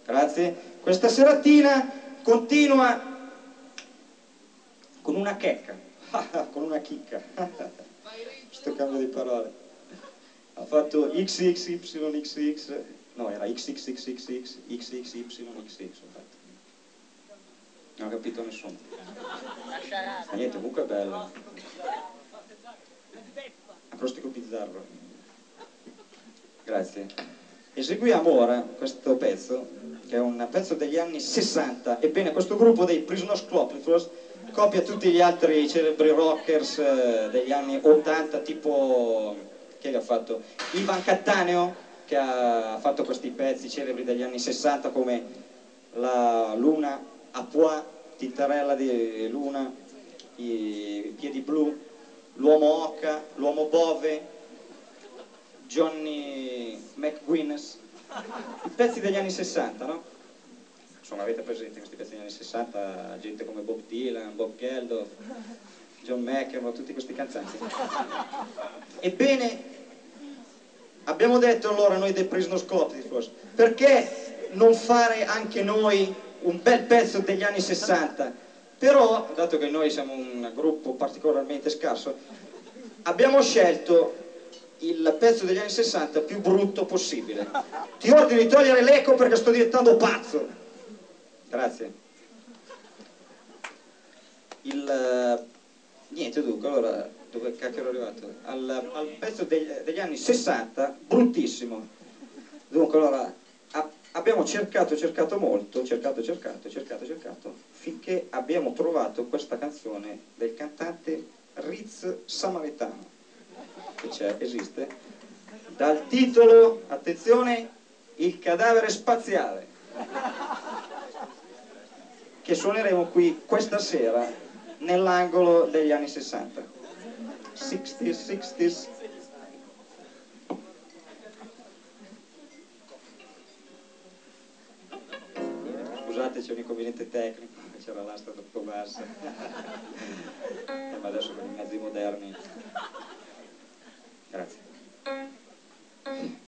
Grazie. Questa seratina continua con una checca, con una chicca. Questo cambio di parole. Ha fatto XXYXX, no, era XXXXX, XXYXX. Non ho capito nessuno. Ma niente, comunque è bello. Acrostico bizzarro. Grazie. Eseguiamo ora questo pezzo, che è un pezzo degli anni 60. Ebbene, questo gruppo dei Prisoners Club copia tutti gli altri celebri rockers degli anni 80, tipo, che li ha fatto? Ivan Cattaneo, che ha fatto questi pezzi celebri degli anni 60 come la Luna a Poix, Tintarella di Luna, i Piedi Blu, l'Uomo Oca, l'Uomo Bove, Johnny McGuinness, i pezzi degli anni 60, no? Insomma, avete presente questi pezzi degli anni 60, gente come Bob Dylan, Bob Geldof, John McEnroe, tutti questi cantanti. Ebbene, abbiamo detto allora noi dei Prisoners Club, perché non fare anche noi un bel pezzo degli anni 60? Però, dato che noi siamo un gruppo particolarmente scarso, abbiamo scelto il pezzo degli anni 60 più brutto possibile. Ti ordino di togliere l'eco perché sto diventando pazzo. Grazie. Niente, dunque, allora, dove cacchio ero arrivato? Al pezzo degli anni 60, bruttissimo. Dunque, allora, abbiamo cercato molto, cercato, finché abbiamo trovato questa canzone del cantante Riz Samaritano, che esiste, dal titolo, attenzione, Il cadavere spaziale, che suoneremo qui questa sera nell'angolo degli anni 60. 60s. Scusate, c'è un inconveniente tecnico, c'era l'asta troppo bassa. Ma adesso con i mezzi moderni